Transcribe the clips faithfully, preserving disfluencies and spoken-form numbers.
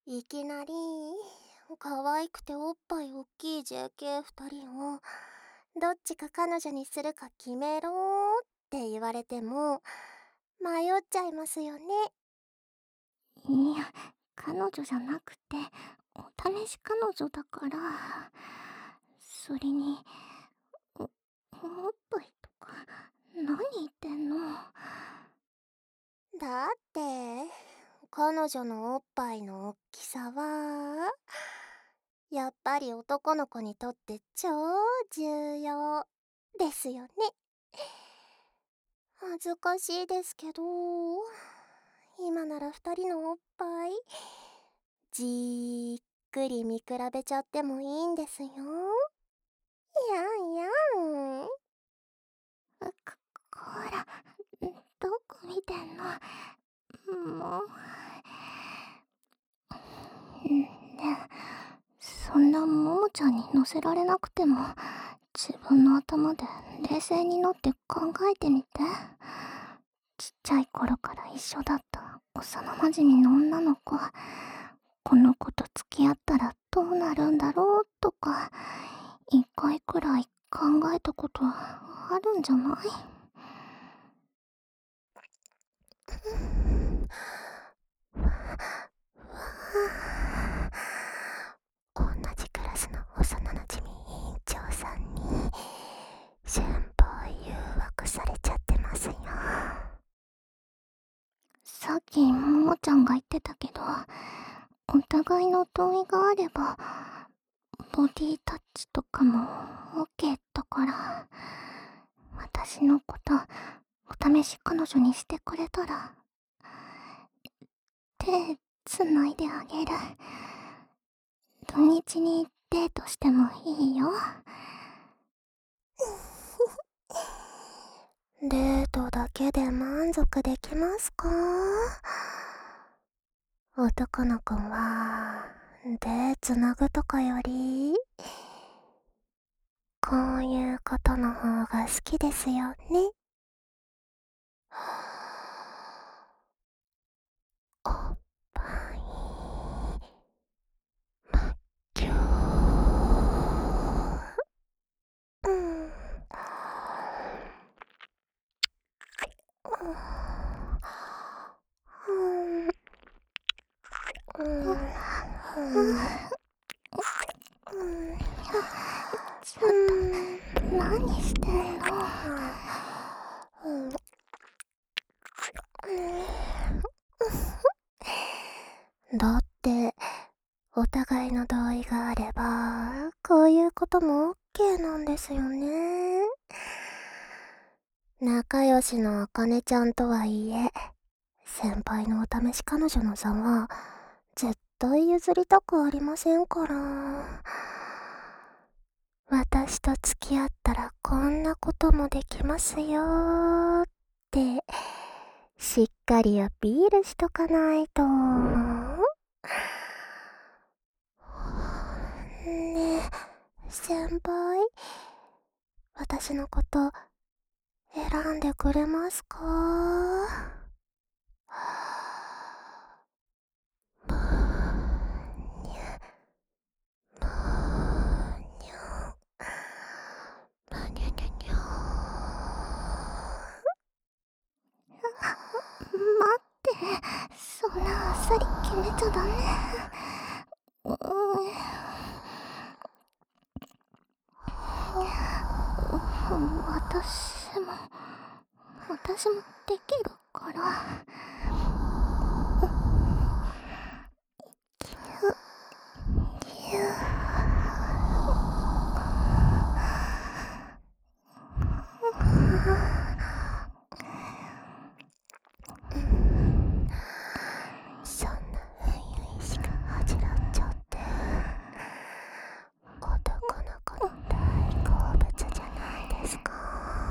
いきなり可愛くておっぱいおっきい ジェーケーふたりをどっちか彼女にするか決めろって言われても迷っちゃいますよね。 いや、彼女じゃなくて、お試し彼女だから。それに、お、おっぱいとか、何言ってんの？ だって彼女のおっぱいの大きさはやっぱり男の子にとって超重要ですよね。恥ずかしいですけど、今ならふたりのおっぱいじーっくり見比べちゃってもいいんですよ。やんやん。 こ、こら、どこ見てんの？もう。ね、そんなももちゃんに乗せられなくても、自分の頭で冷静になって考えてみて。ちっちゃい頃から一緒だった幼馴染の女の子、この子と付き合ったらどうなるんだろうとか、一回くらい考えたことあるんじゃない？ 同じクラスの幼なじみ委員長さんに先輩誘惑されちゃってますよ。 さっきももちゃんが言ってたけど、お互いの同意があればボディタッチとかも OK だから、私のことお試し彼女にしてくれたら手つないであげる。土日にデートしてもいいよ。 デートだけで満足できますか？男の子は手つなぐとかよりこういうことの方が好きですよね。おっぱいまっきょー。うんうんうんうんちょっと何してんの？ だってお互いの同意があればこういうことも OK なんですよね。仲良しのあかねちゃんとはいえ先輩のお試し彼女の座は絶対譲りたくありませんから。私と付き合ったらこんなこともできますよーってしっかりアピールしとかないと。ねえ先輩、私のこと選んでくれますか？むにゃむにゃむにゃにゃにゃ。 待って、そんなあっさり決めちゃダメ。うーん、私も私もできるから。ぎゅそんな初々しく恥じらっちゃって男の子の大好物じゃないですか。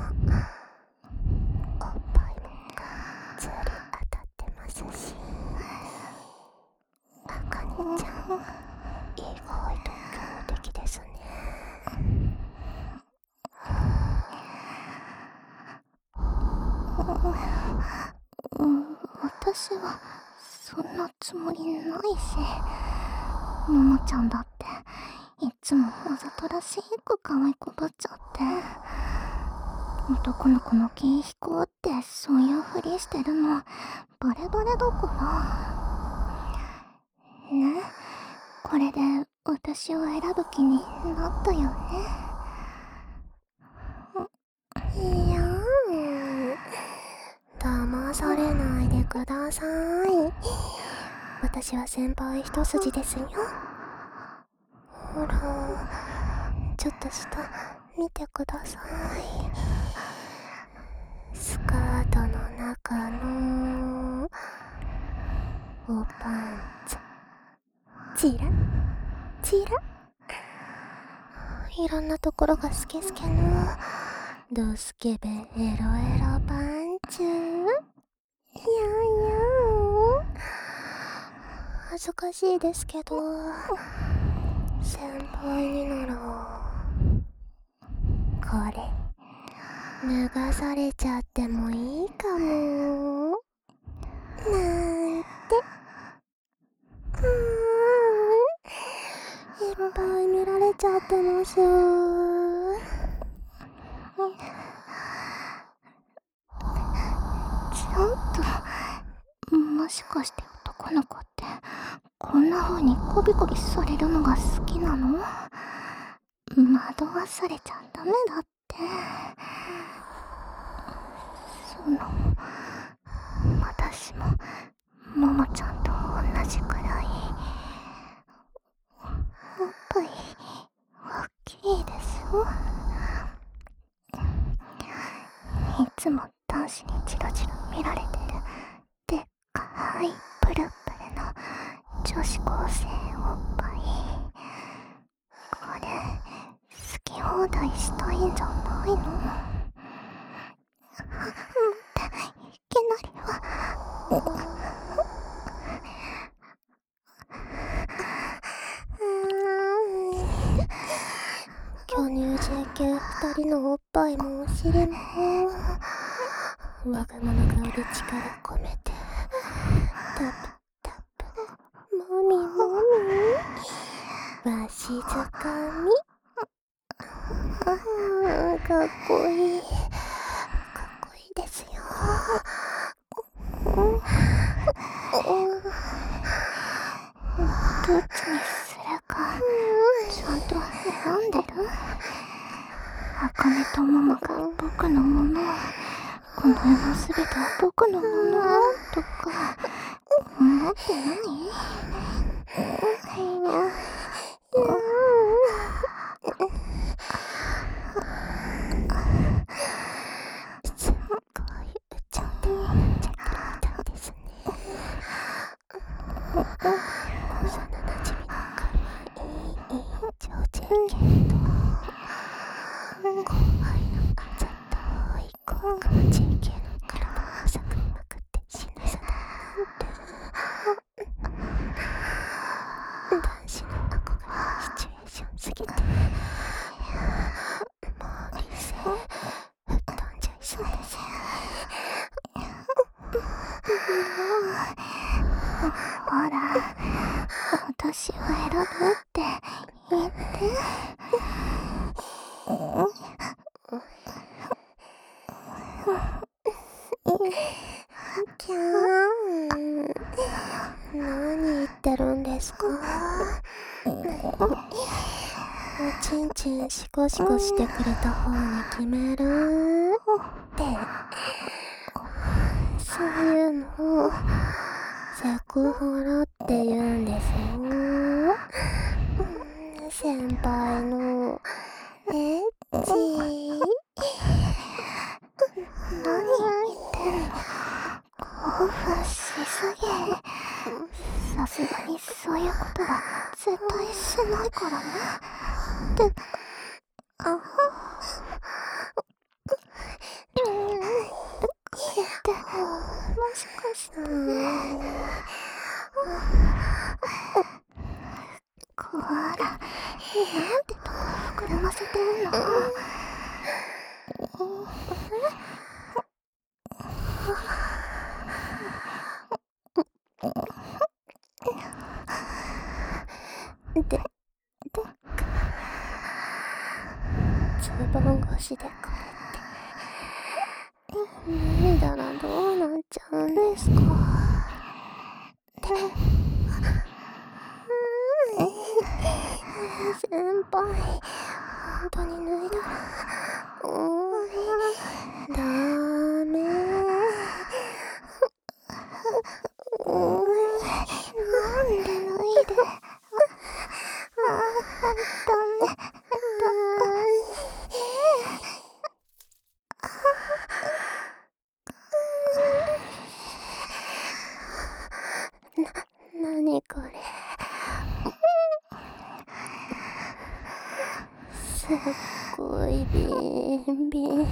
おっぱいもがっつり当たってますし、あかねちゃん意外と強敵ですね。 うん、私はそんなつもりないし。 ももちゃんだっていつもわざとらしく可愛こぶっちゃって。男の子の金彦ってそういうふりしてるのバレバレだからね。これで私を選ぶ気になったよね。 いやー、騙されないでください。私は先輩一筋ですよ。ほら、ちょっと下見てください。スカートの中のおパンツ、チラチラ、いろんなところがスケスケのドスケベエロエロパンツ。いやいや恥ずかしいですけど、先輩にならこれ脱がされちゃってもいいかもなんて。うーん、いっぱい見られちゃってます。 ちょっと、もしかして男の子ってこんな風にコビコビされるのが好きなの？惑わされちゃダメだって。その、私もももちゃんと同じくらいおっぱい大きいですよ。いつも男子にチラチラ見られてるでっかいプルプルの女子高生おっぱい。これ好き放題したいんじゃないの？待って、いきなりは巨乳 ジェーケー 二人のおっぱいもお尻もわがまま顔で力込めてタプタプもみもみわしづかみ。あー、かっこいい、かっこいいですよ。 どっちにするかちゃんと選んでる？茜と桃が僕のもの、この世のすべては僕のものとか思ってない？ すっごいちゃんとなっちゃってるみたいですね。幼馴染の可愛い女性犬と後輩のあざとい子が ジェーケー の体を探りまくって死なせたなんて、男子の憧れのシチュエーションすぎて、もう理性吹っ飛んじゃいそうですよ。 ほら、私を選ぶって言って。 キャーン、何言ってるんですか？おちんちんシコシコしてくれた方に決めるって、そういうのをセクハラって言うんですよ。先輩のエッチ。 何言ってんの？興奮しすぎ。さすがにそういうことは絶対しないからね。で、あこれってもしかしてこら、なんでとこ膨らませてんの？ でズボン越しでこれって脱いだらどうなっちゃうんですか？先輩、本当に脱いだらおーいダメおーいなんで脱いでああダメな、なにこれすっごいビンビン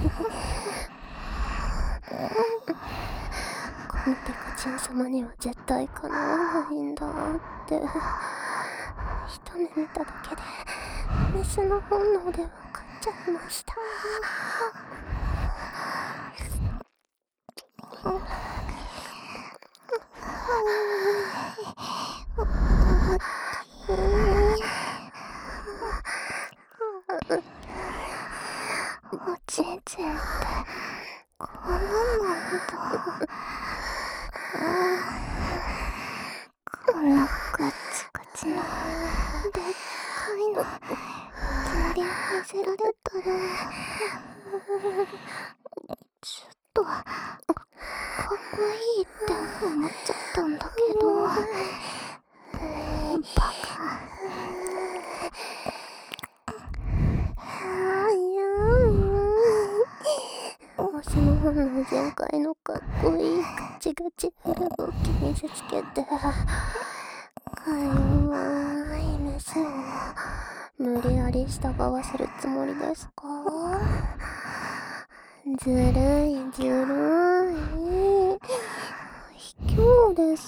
このペコチン様には絶対かなわないんだって一目見ただけでメスの本能で分かっちゃいました。 おちんちんってこんなんなんだ。こんなガチガチのでっかいのいきなり見せられたらちょっとかっこいいって思っちゃったんだけどバカオスの本能全開のかっこいいガチガチフルボッキ見せつけてか弱いメスを無理やり従わせるつもりですか？ずるいずるい卑怯です。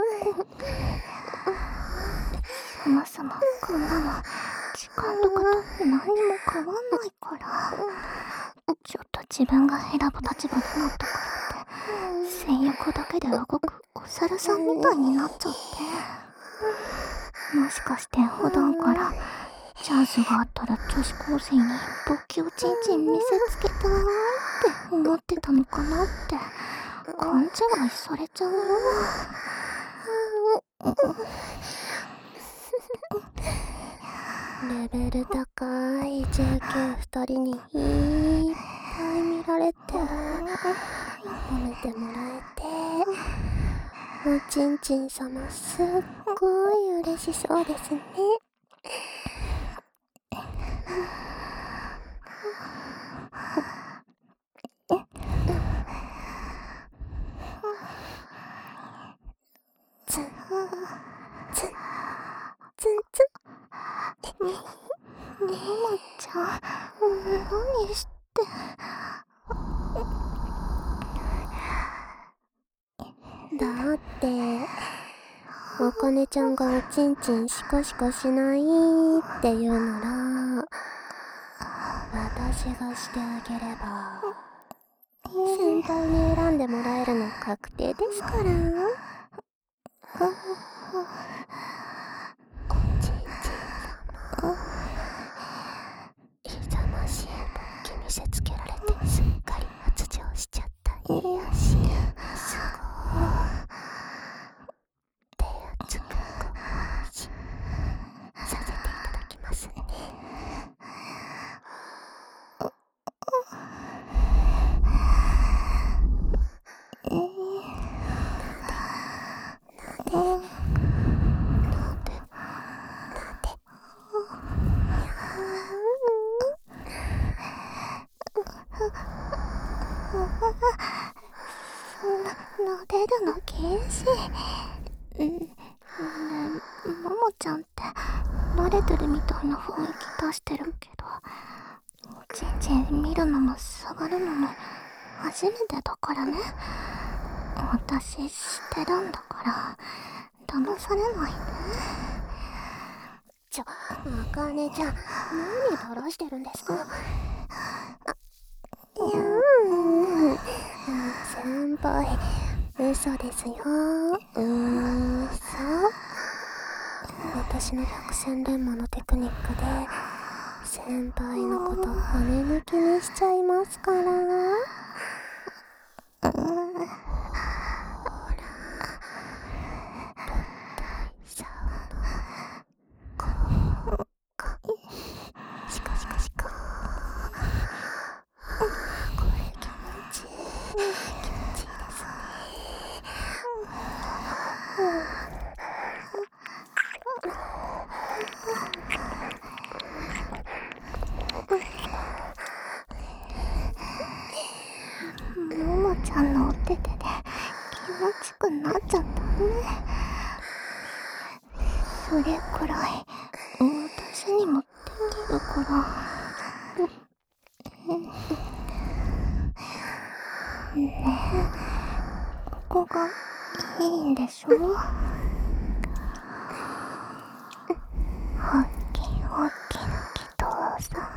そもそもこんなの時間とかと何にも変わんないからちょっと自分が選ぶ立場になったからって性欲だけで動くお猿さんみたいになっちゃってもしかして普段からチャンスがあったら女子高生に勃起をちんちん見せつけたーって思ってたのかなって勘違いされちゃうよ。 レベル高い ジェーキュー 二人にいっぱい見られて褒めてもらえておちんちん様すっごい嬉しそうですね。ツンツンツンツンももちゃん何してだってあかねちゃんがおちんちんシコシコしないって言うなら私がしてあげれば先輩に選んでもらえるの確定ですから。おちんちん様勇ましい勃起見せつけられてすっかり発情しちゃった癒やしすごい手厚くご奉仕させていただきますね。 撫でるの禁止。んねえ、ももちゃんって慣れてるみたいな雰囲気出してるけどちんちん見るのも触るのも初めてだからね。私知ってるんだから騙されないね。 ちょ、あかねちゃん何垂らしてるんですか？いやー先輩嘘ですよ。うーん、嘘私の百戦錬磨のテクニックで先輩のこと骨抜きにしちゃいますから。ほら、どったいさのこかしかしかしかこれ気持ちいい気持ちいいですね。 ももちゃんのお手手で気持ちくなっちゃったね。それくらい私にもできるから。ねえ、ここがいいんでしょ。はっきおっきな気筒さ。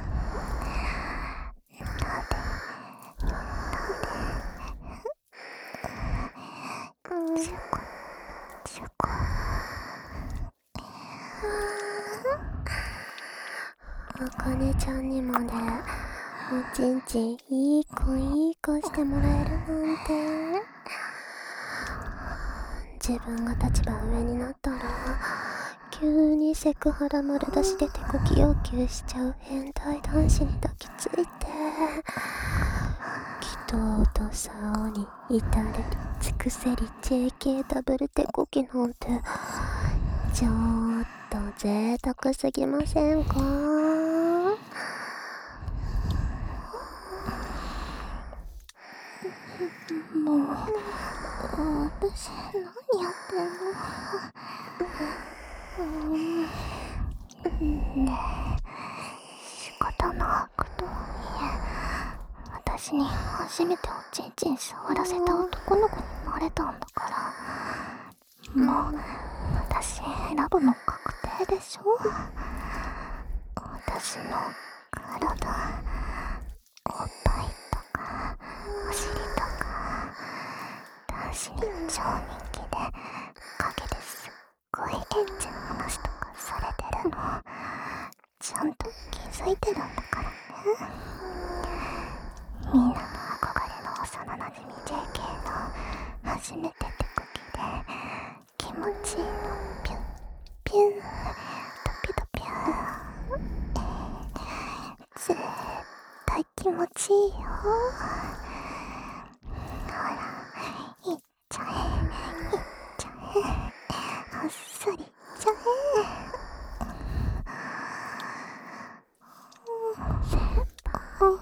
ちょこちょこ。 あかねちゃんにまでおちんちんいい子いい子してもらえるなんて。自分が立場上になったら急にセクハラ丸出しで手こき要求しちゃう変態男子に抱きついて、祈祷と竿に至れり尽くせり ジェーケー ダブル手こきなんてちょっと贅沢すぎませんか？ もう私何やってんの？うんねえ、仕方なくとはいえ私に初めておちんちん触らせた男の子になれたんだから、もう私選ぶの確定でしょ。私の体、おっぱいとかお尻とか男子に超人気で陰ですっごいエッチな話とかされてるのちゃんと気づいてるんだからね。みんなの憧れの幼なじみ ジェーケー の初めて手こきで気持ちいいのピュンピュンドピドピュン絶対気持ちいいよ。ほらいっちゃえいっちゃえあっさりいっちゃえ。先輩、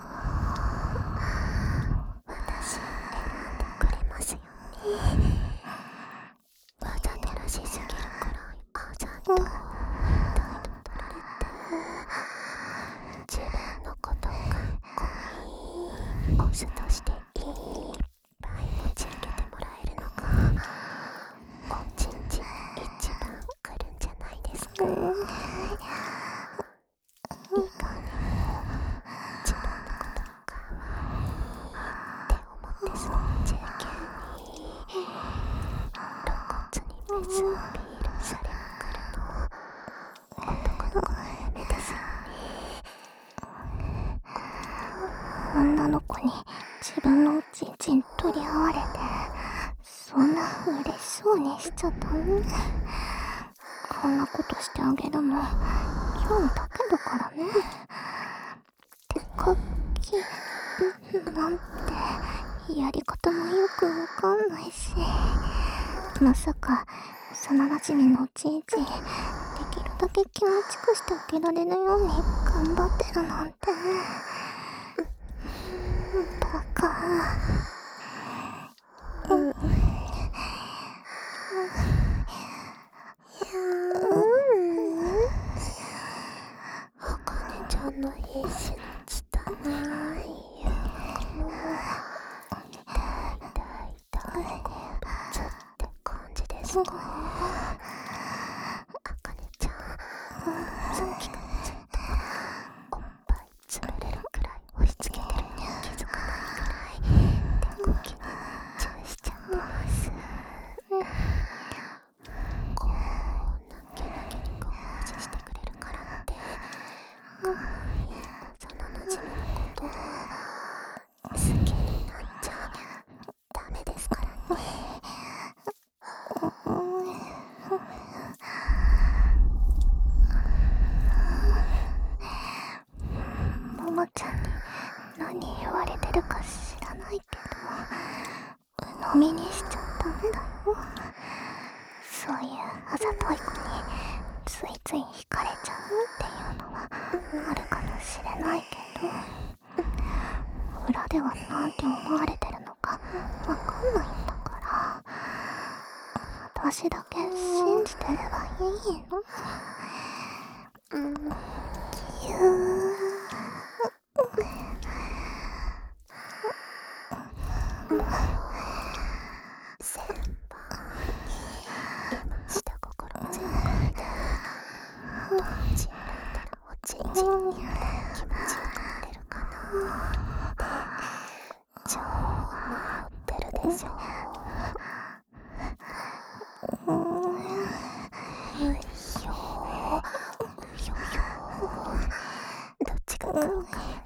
私選んでくれますよね。わざとらしすぎるくらいあざと態度取られて自分のことかっこいいオスとしていっぱい持ち上げてもらえるのがおちんちん一番来るんじゃないですか。いかにも自分のことがかわいいって思ってそうな ジェーケー に露骨にメスアピールされまくるの男の子の夢ですよね。 女の子に自分のおちんちん取り合われてそんな嬉しそうにしちゃったね。こんなことしてあげるの今日だけだからね。手こきなんてやり方もよくわかんないし、まさか幼なじみのおちんちんできるだけ気持ちくしてあげられるように頑張ってるなんてバカ。うん、 あかねちゃんの必死の拙い指も痛い痛い痛い好物って感じですか？あかねちゃんさっきからずっとおっぱい潰れるくらい押し付けてるのに気づかないくらい手こきに熱中しちゃってます。こうなきなきに私だけ信じてればいいの。 うん、 ぎゅー。 先輩、今下心全開でどっちになったらおちんちんに気持ちよくなれるかなって超迷ってるでしょ。ういようよよ、どっちが顔がいいかな、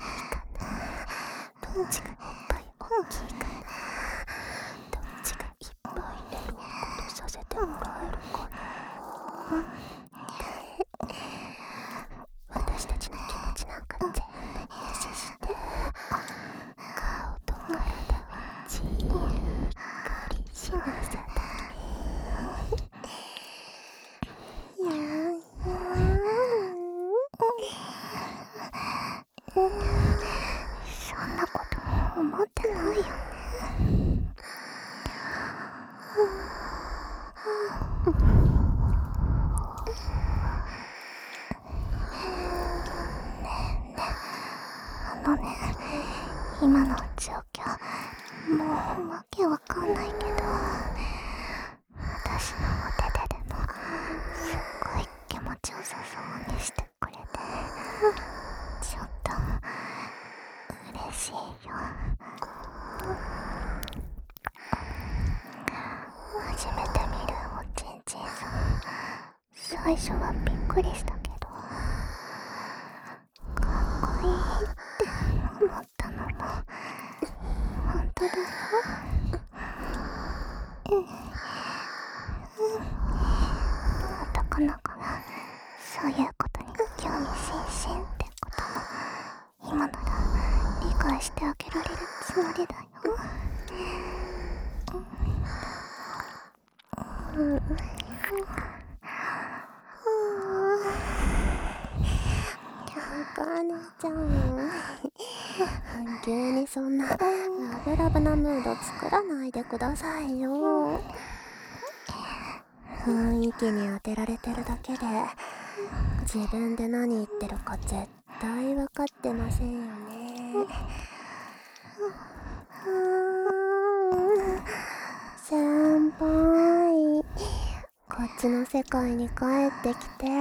どっちがおっぱい大きいかな、どっちがいっぱいエロいことさせてもらえるかな。私たちの気持ちなんか全部無視して顔と体をじっくりしなさだけ。いやーそんなこと思ってないよ。あのね、今の状況もうわけわかんないけど、私のお手手でもすっごい気持ちよさそうにしてくれて、ちょっと嬉しいよ。初めて見るおちんちんさん、最初はびっくりしたけど、かっこいいって思ったのも本当だよ。うん、うん、男の子がそういうことに興味津々ってことも今なら理解してあげられるつもりだよ。 うん、あかねちゃん急にそんなラブラブなムード作らないでくださいよ。雰囲気に当てられてるだけで自分で何言ってるか絶対分かってませんよね。先輩、こっちの世界に帰ってきて。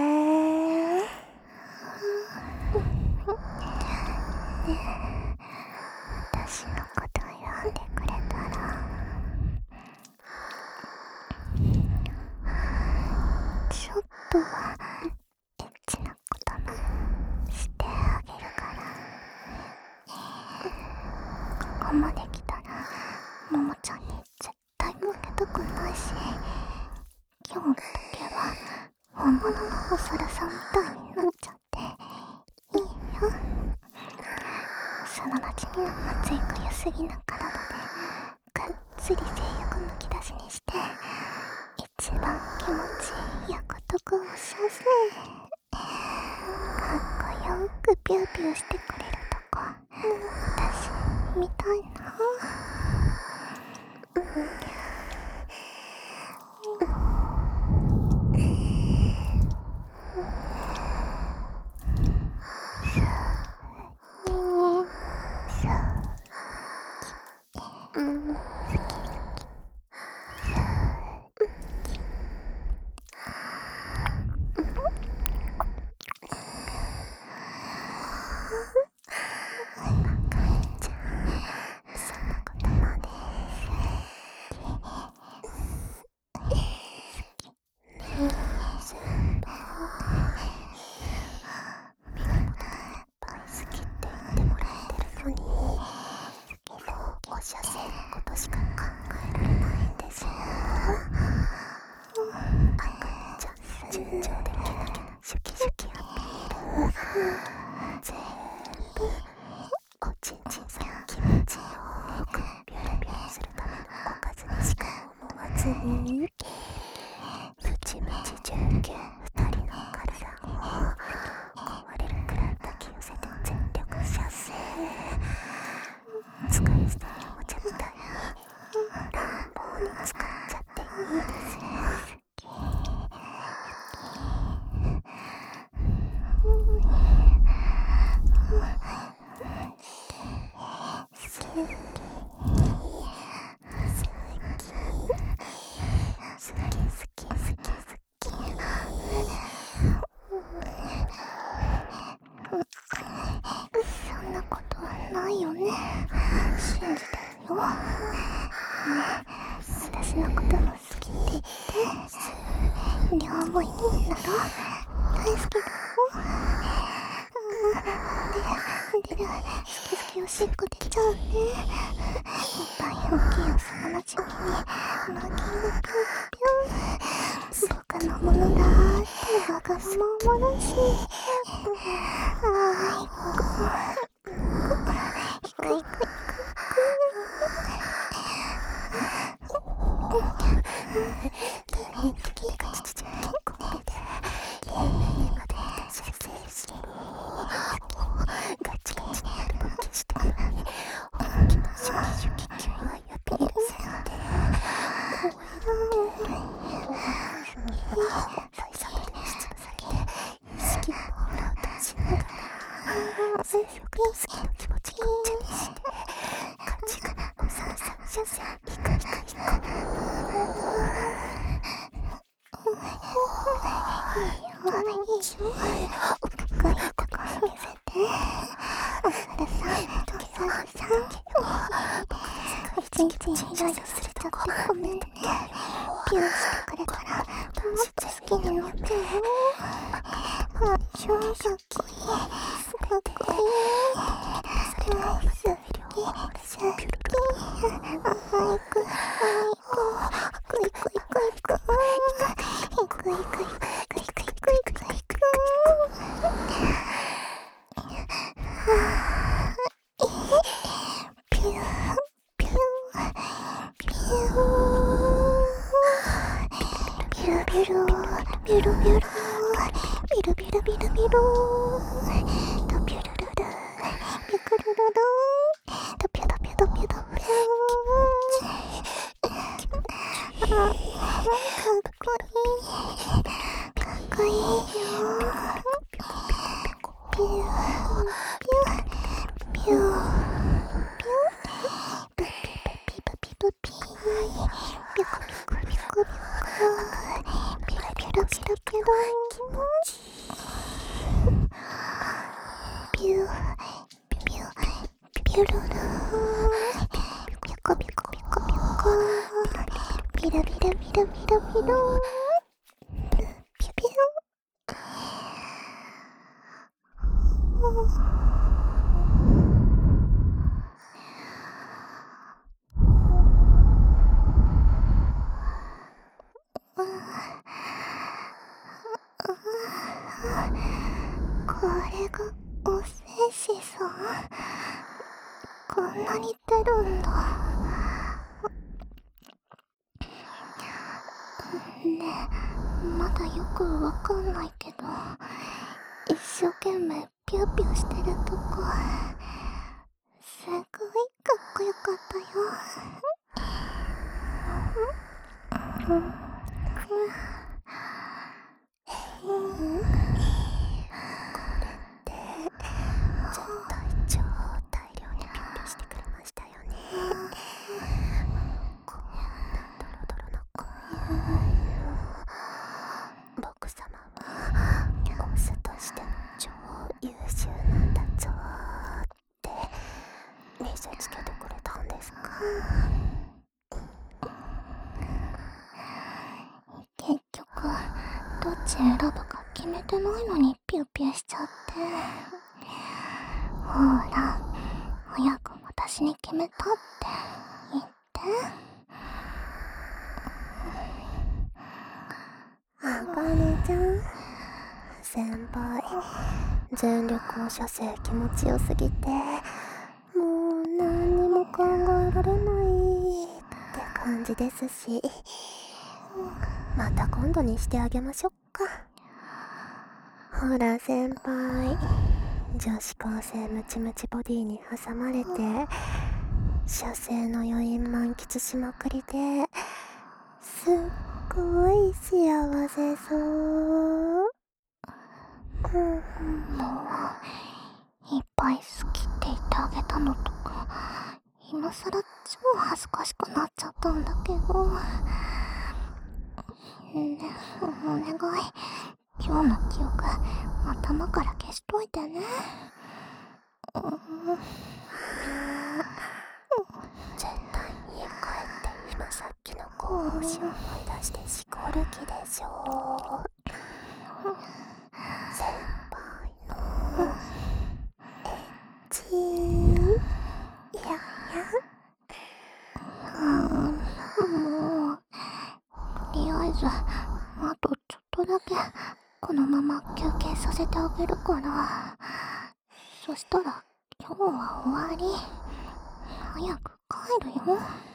私のこと選んでくれたらちょっとはエッチなこともしてあげるから。ここまで来たらももちゃんに絶対負けたくないし、今日だけは本物のお猿さんみたいになっちゃっていいよ。幼なじみの熱いくゆすぎな体でがっつり性欲むき出しにして一番気持ちいいことをさせ、かっこよくピューピューしてくれるとこ私見たいな。射精のことしか考えられないんですよ。あかねちゃん順調でキナキナシュキシュキアピール全部おちんちんさん気持ちよくビュラビュラするためのおかずにしか思わずにムチムチ中継二人の体を壊れるくらい抱き寄せて全力射精、使い捨てにおもちゃみたいに乱暴に使っちゃっていいですよ。 のことも好きって言って。両思いだろ。大好きだろ。で、で、好き好きおしっこ出ちゃうね。いっぱい大きいお魚の時期にマキがピュンピュン。僕のものだーってわがままらしい。あーい、こいくいくいくいく。大人気が父が結構で有名にまで出せる精神ガチガチになる勃起して本気のシュキシュキキュイはやっているせいで大サドに押しつぶされて意識のオーラを出しながら性欲と好きの気持ちごっちゃにしてガチガチのサルサ車線イカイカイカ弱いよ。おっかいとこ見せて。お猿さん、お猿さん。一日イライラするとこごめんね。ピュンしてくれたらもっと好きになってよ。あ、シュンシャキかっこいい。大好き。シャキ。あいく、あいく。くいくいくいく。いくいくいくいくいくいくいくいく。ピューピューピューピュルピュルピュルピュルピュルピュルピュルピュルピュルドピュルルルピュクルルルドピュドピュドピュドピュー。かっこいいかっこいいよ。ピューピューピューピューピュピピピピピピピコピコピコピコピュラピュラピュラピュラ気持ちいい。ピューピューピュルルピコピコピコピコピラピラピラピラピラピュピュピュこれがおせしさん。こんなに出るんだ。ねえ、まだよくわかんないけど、一生懸命ピューピューしてるとこすごいかっこよかったよ。うんうん絶対超大量にピュッピュしてくれましたよね。こんなドロドロの声。僕様はオスとしての超優秀なんだぞって見せつけてくれたんですか。結局どっち選ぶか決めてないのにピューピューしちゃって。ほら早く私に決めたって言って。あかねちゃん先輩全力放射性気持ちよすぎてもう何にも考えられないって感じですし、また今度にしてあげましょっか。ほら先輩女子高生ムチムチボディに挟まれて射精の余韻満喫しまくりですっごい幸せそう。うん、もういっぱい好きって言ってあげたのとか今さら超恥ずかしくなっちゃったんだけど、ね、お願い今日の記憶頭から消しといてね。うん、絶対に家帰って今さっきの興奮し思い出してしこる気でしょ。先輩のエッチーやや。 もうとりあえずあとちょっとだけこのまま休憩させてあげるから。そしたら今日は終わり。早く帰るよ。